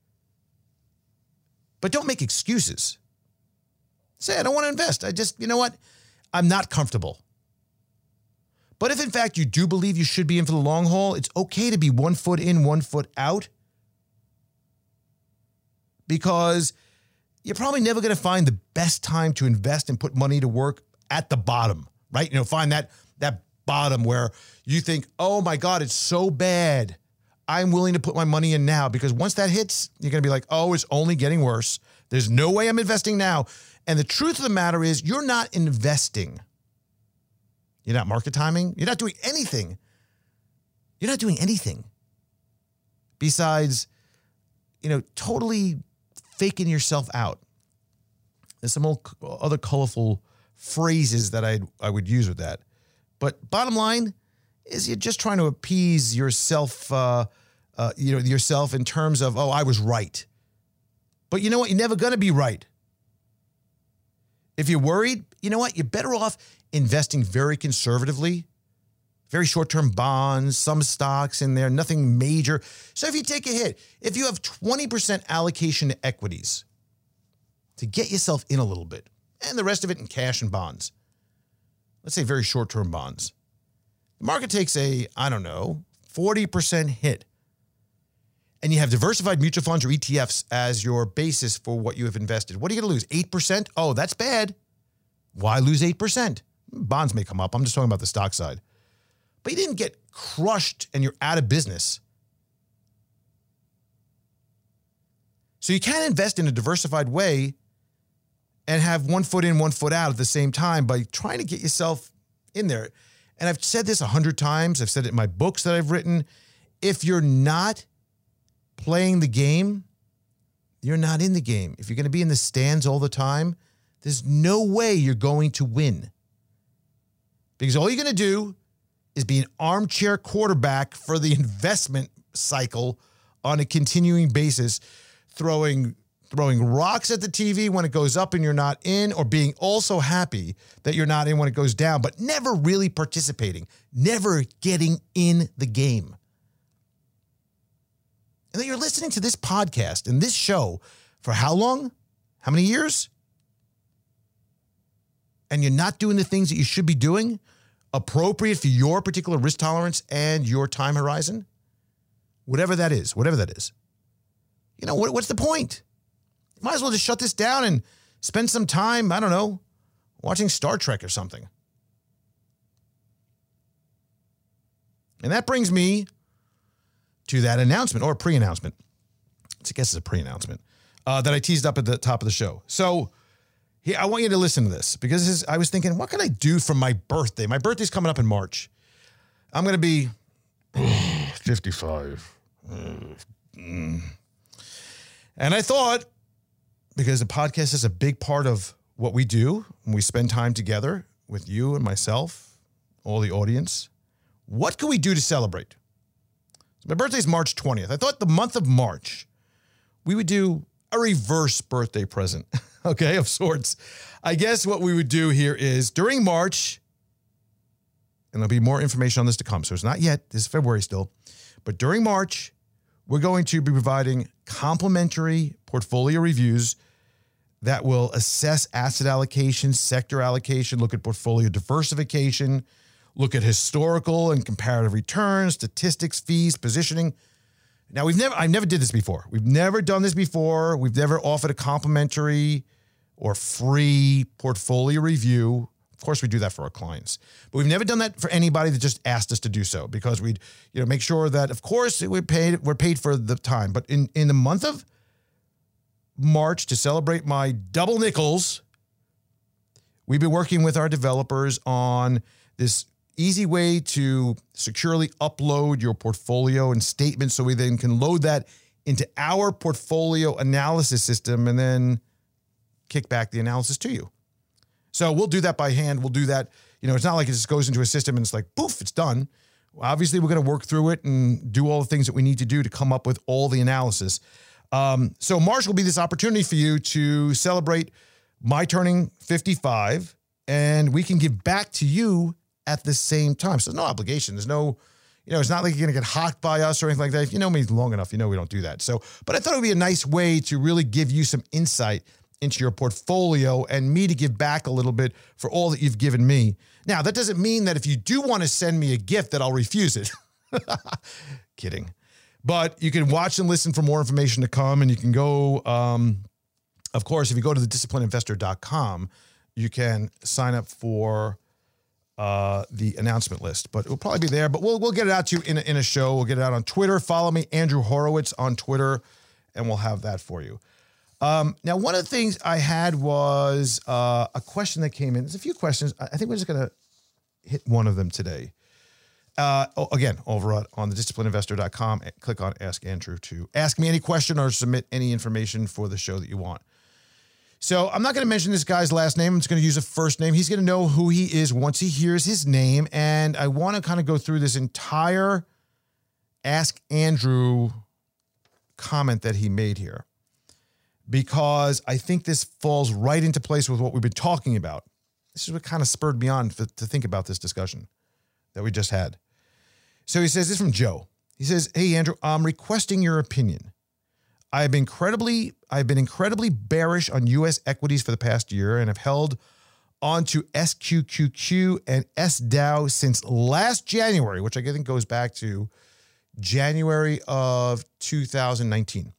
But don't make excuses. Say, I don't want to invest. I just, you know what? I'm not comfortable. But if, in fact, you do believe you should be in for the long haul, it's okay to be one foot in, one foot out, because you're probably never going to find the best time to invest and put money to work at the bottom, right? You know, find that that bottom where you think, oh, my God, it's so bad. I'm willing to put my money in now, because once that hits, you're going to be like, oh, it's only getting worse. There's no way I'm investing now. And the truth of the matter is you're not investing. You're not market timing. You're not doing anything. You're not doing anything besides, you know, totally faking yourself out. There's some old, other colorful phrases that I I would use with that. But bottom line is you're just trying to appease your self, uh, uh, you know, yourself in terms of, oh, I was right. But you know what? You're never going to be right. If you're worried, you know what? You're better off investing very conservatively, very short-term bonds, some stocks in there, nothing major. So if you take a hit, if you have twenty percent allocation to equities to get yourself in a little bit, and the rest of it in cash and bonds, let's say very short-term bonds, the market takes a, I don't know, forty percent hit, and you have diversified mutual funds or E T Fs as your basis for what you have invested. What are you going to lose? eight percent? Oh, that's bad. Why lose eight percent? Bonds may come up. I'm just talking about the stock side. But you didn't get crushed and you're out of business. So you can invest in a diversified way and have one foot in, one foot out at the same time by trying to get yourself in there. And I've said this a hundred times. I've said it in my books that I've written. If you're not playing the game, you're not in the game. If you're going to be in the stands all the time, there's no way you're going to win. Because all you're going to do is be an armchair quarterback for the investment cycle on a continuing basis, throwing throwing rocks at the T V when it goes up and you're not in, or being also happy that you're not in when it goes down, but never really participating, never getting in the game. And then you're listening to this podcast and this show for how long? How many years? And you're not doing the things that you should be doing, appropriate for your particular risk tolerance and your time horizon, whatever that is, whatever that is. You know, what, what's the point? You might as well just shut this down and spend some time, I don't know, watching Star Trek or something. And that brings me to that announcement, or pre-announcement. I guess it's a pre-announcement, uh, that I teased up at the top of the show. So, Here, I want you to listen to this because this is, I was thinking, what can I do for my birthday? My birthday's coming up in March. I'm going to be fifty-five. And I thought, because the podcast is a big part of what we do, and we spend time together with you and myself, all the audience, what can we do to celebrate? So my birthday's March twentieth. I thought the month of March, we would do a reverse birthday present. Okay, of sorts. I guess what we would do here is during March, and there'll be more information on this to come, so it's not yet, this is February still, but during March, we're going to be providing complimentary portfolio reviews that will assess asset allocation, sector allocation, look at portfolio diversification, look at historical and comparative returns, statistics, fees, positioning. Now, we've never, I never did this before. We've never done this before. We've never offered a complimentary or free portfolio review. Of course, we do that for our clients, but we've never done that for anybody that just asked us to do so, because we'd, you know, make sure that, of course, we're paid, we're paid for the time. But in, in the month of March, to celebrate my double nickels, we've been working with our developers on this easy way to securely upload your portfolio and statements so we then can load that into our portfolio analysis system and then kick back the analysis to you. So we'll do that by hand. We'll do that. You know, it's not like it just goes into a system and it's like, poof, it's done. Obviously, we're going to work through it and do all the things that we need to do to come up with all the analysis. Um, so March will be this opportunity for you to celebrate my turning fifty-five, and we can give back to you at the same time. So there's no obligation. There's no, you know, it's not like you're going to get hawked by us or anything like that. If you know me long enough, you know we don't do that. So, but I thought it would be a nice way to really give you some insight into your portfolio and me to give back a little bit for all that you've given me. Now, that doesn't mean that if you do want to send me a gift that I'll refuse it. Kidding. But you can watch and listen for more information to come, and you can go, um, of course, if you go to the disciplined investor dot com, you can sign up for Uh, the announcement list, but it will probably be there, but we'll we'll get it out to you in a, in a show. We'll get it out on Twitter. Follow me, Andrew Horowitz, on Twitter, and we'll have that for you. Um, now, one of the things I had was uh, a question that came in. There's a few questions. I think we're just going to hit one of them today. Uh, oh, again, over on, on the disciplined investor dot com, click on Ask Andrew to ask me any question or submit any information for the show that you want. So I'm not going to mention this guy's last name. I'm just going to use a first name. He's going to know who he is once he hears his name. And I want to kind of go through this entire Ask Andrew comment that he made here, because I think this falls right into place with what we've been talking about. This is what kind of spurred me on to, to think about this discussion that we just had. So he says, this is from Joe. He says, hey, Andrew, I'm requesting your opinion. I've been incredibly, I've been incredibly bearish on U S equities for the past year and have held on to S Q Q Q and S Dow since last January, which I think goes back to January of two thousand nineteen.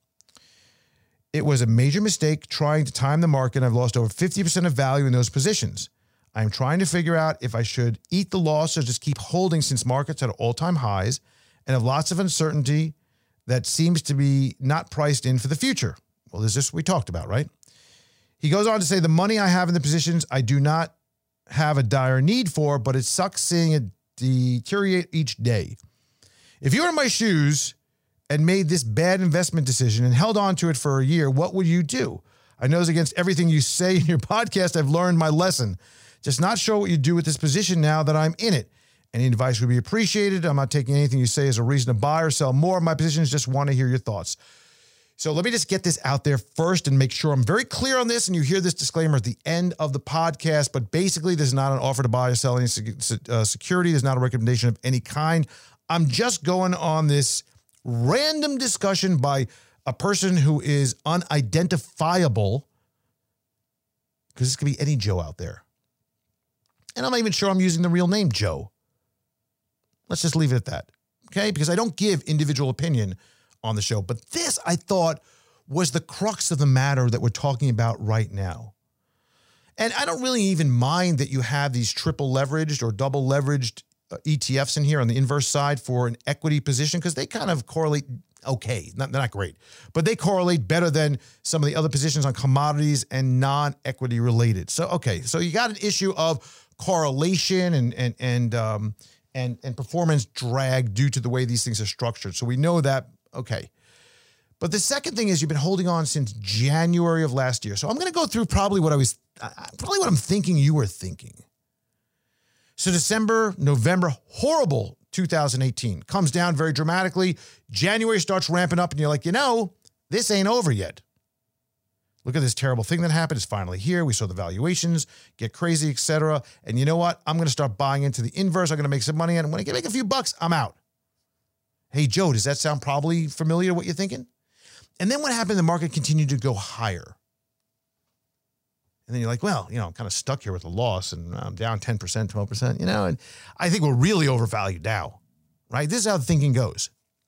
It was a major mistake trying to time the market. I've lost over fifty percent of value in those positions. I'm trying to figure out if I should eat the loss or just keep holding since markets at all-time highs and have lots of uncertainty that seems to be not priced in for the future. Well, this is what we talked about, right? He goes on to say, the money I have in the positions I do not have a dire need for, but it sucks seeing it deteriorate each day. If you were in my shoes and made this bad investment decision and held on to it for a year, what would you do? I know it's against everything you say in your podcast. I've learned my lesson. Just not sure what you do with this position now that I'm in it. Any advice would be appreciated. I'm not taking anything you say as a reason to buy or sell more of my positions. Just want to hear your thoughts. So let me just get this out there first and make sure I'm very clear on this, and you hear this disclaimer at the end of the podcast. But basically, this is not an offer to buy or sell any uh, security. There's not a recommendation of any kind. I'm just going on this random discussion by a person who is unidentifiable, because this could be any Joe out there. And I'm not even sure I'm using the real name Joe. Let's just leave it at that, okay? Because I don't give individual opinion on the show. But this, I thought, was the crux of the matter that we're talking about right now. And I don't really even mind that you have these triple leveraged or double leveraged uh, E T Fs in here on the inverse side for an equity position, because they kind of correlate okay. Not, they're not great, but they correlate better than some of the other positions on commodities and non-equity related. So, okay, so you got an issue of correlation and and and um and and performance drag due to the way these things are structured. So we know that, okay. But the second thing is you've been holding on since January of last year. So I'm going to go through probably what I was uh, probably what I'm thinking you were thinking. So December, November, horrible two thousand eighteen comes down very dramatically. January starts ramping up and you're like, you know, this ain't over yet. Look at this terrible thing that happened. It's finally here. We saw the valuations get crazy, et cetera. And you know what? I'm going to start buying into the inverse. I'm going to make some money. And when I can make a few bucks, I'm out. Hey, Joe, does that sound probably familiar to what you're thinking? And then what happened? The market continued to go higher. And then you're like, well, you know, I'm kind of stuck here with a loss and I'm down ten percent, twelve percent, you know, and I think we're really overvalued now, right? This is how the thinking goes.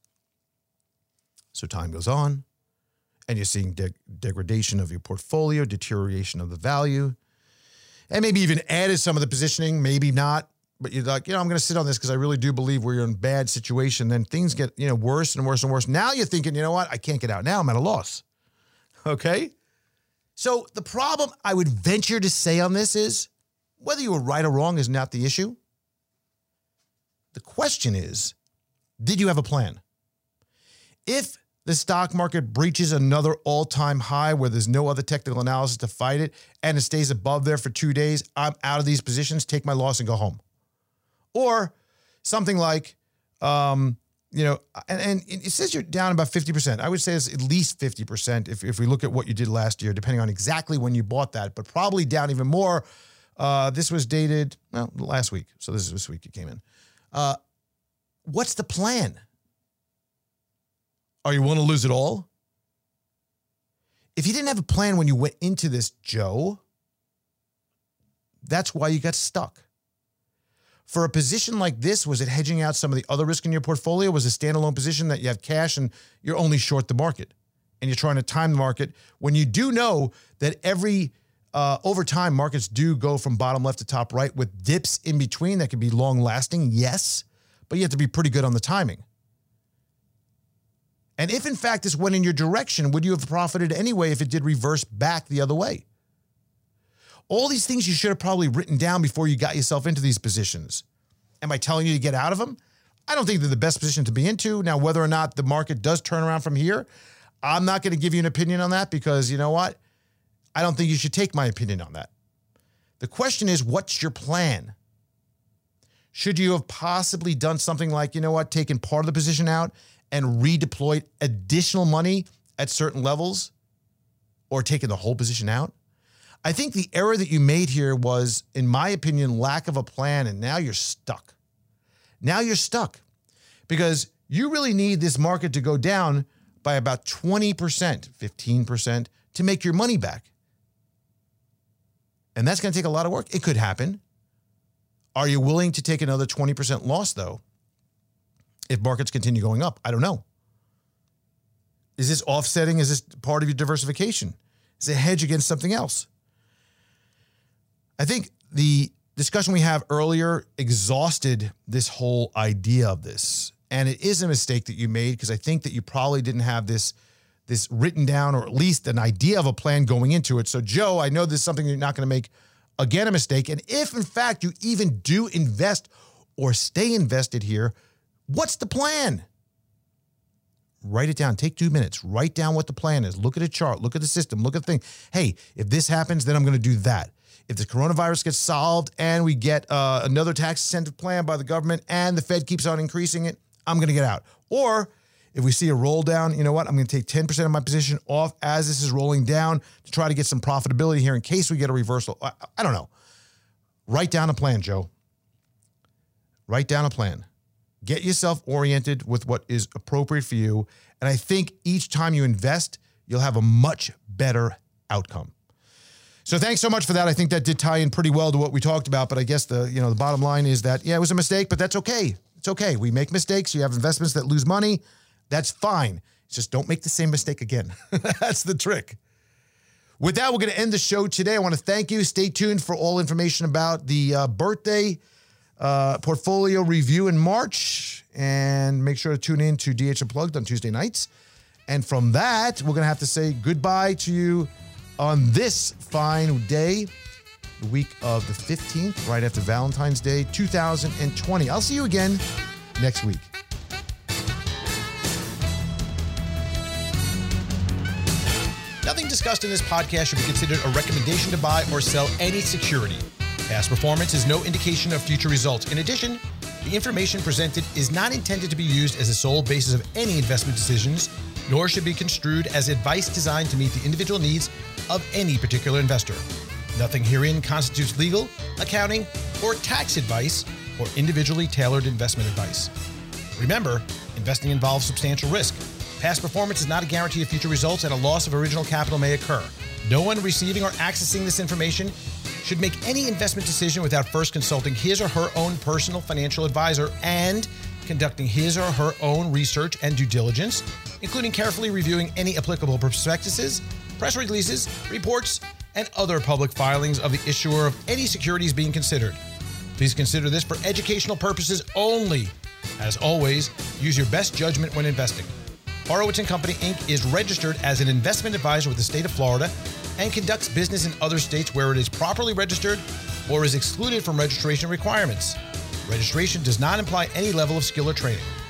So time goes on. And you're seeing de- degradation of your portfolio, deterioration of the value, and maybe even added some of the positioning, maybe not. But you're like, you know, I'm going to sit on this because I really do believe we're in a bad situation. Then things get, you know, worse and worse and worse. Now you're thinking, you know what? I can't get out. Now I'm at a loss. Okay? So the problem I would venture to say on this is whether you were right or wrong is not the issue. The question is, did you have a plan? If the stock market breaches another all-time high where there's no other technical analysis to fight it, and it stays above there for two days, I'm out of these positions, take my loss and go home. Or something like, um, you know, and, and it says you're down about fifty percent. I would say it's at least fifty percent if, if we look at what you did last year, depending on exactly when you bought that, but probably down even more. Uh, this was dated, well, last week. So this is this week it came in. Uh, what's the plan? Are you willing to lose it all? If you didn't have a plan when you went into this, Joe, that's why you got stuck. For a position like this, was it hedging out some of the other risk in your portfolio? Was it a standalone position that you have cash and you're only short the market and you're trying to time the market when you do know that every, uh, over time, markets do go from bottom left to top right with dips in between that can be long lasting, yes, but you have to be pretty good on the timing. And if, in fact, this went in your direction, would you have profited anyway if it did reverse back the other way? All these things you should have probably written down before you got yourself into these positions. Am I telling you to get out of them? I don't think they're the best position to be into. Now, whether or not the market does turn around from here, I'm not going to give you an opinion on that because, you know what? I don't think you should take my opinion on that. The question is, what's your plan? Should you have possibly done something like, you know what, taken part of the position out and redeployed additional money at certain levels, or taken the whole position out? I think the error that you made here was, in my opinion, lack of a plan, and now you're stuck. Now you're stuck because you really need this market to go down by about twenty percent, fifteen percent to make your money back. And that's going to take a lot of work. It could happen. Are you willing to take another twenty percent loss, though, if markets continue going up? I don't know. Is this offsetting? Is this part of your diversification? Is it a hedge against something else? I think the discussion we have earlier exhausted this whole idea of this. And it is a mistake that you made because I think that you probably didn't have this, this written down, or at least an idea of a plan going into it. So, Joe, I know this is something you're not going to make, again, a mistake. And if, in fact, you even do invest or stay invested here, what's the plan? Write it down. Take two minutes. Write down what the plan is. Look at a chart. Look at the system. Look at the thing. Hey, if this happens, then I'm going to do that. If the coronavirus gets solved and we get uh, another tax incentive plan by the government and the Fed keeps on increasing it, I'm going to get out. Or if we see a roll down, you know what? I'm going to take ten percent of my position off as this is rolling down to try to get some profitability here in case we get a reversal. I, I don't know. Write down a plan, Joe. Write down a plan. Get yourself oriented with what is appropriate for you. And I think each time you invest, you'll have a much better outcome. So thanks so much for that. I think that did tie in pretty well to what we talked about. But I guess the, you know, the bottom line is that, yeah, it was a mistake, but that's okay. It's okay. We make mistakes. You have investments that lose money. That's fine. It's just don't make the same mistake again. That's the trick. With that, we're going to end the show today. I want to thank you. Stay tuned for all information about the uh, birthday uh, portfolio review in March. And make sure to tune in to D H Unplugged on Tuesday nights. And from that, we're going to have to say goodbye to you on this fine day, the week of the fifteenth, right after Valentine's Day, two thousand twenty. I'll see you again next week. Nothing discussed in this podcast should be considered a recommendation to buy or sell any security. Past performance is no indication of future results. In addition, the information presented is not intended to be used as a sole basis of any investment decisions, nor should be construed as advice designed to meet the individual needs of any particular investor. Nothing herein constitutes legal, accounting, or tax advice or individually tailored investment advice. Remember, investing involves substantial risk. Past performance is not a guarantee of future results, and a loss of original capital may occur. No one receiving or accessing this information should make any investment decision without first consulting his or her own personal financial advisor and conducting his or her own research and due diligence, including carefully reviewing any applicable prospectuses, press releases, reports, and other public filings of the issuer of any securities being considered. Please consider this for educational purposes only. As always, use your best judgment when investing. Horowitz and Company, Incorporated is registered as an investment advisor with the state of Florida and conducts business in other states where it is properly registered or is excluded from registration requirements. Registration does not imply any level of skill or training.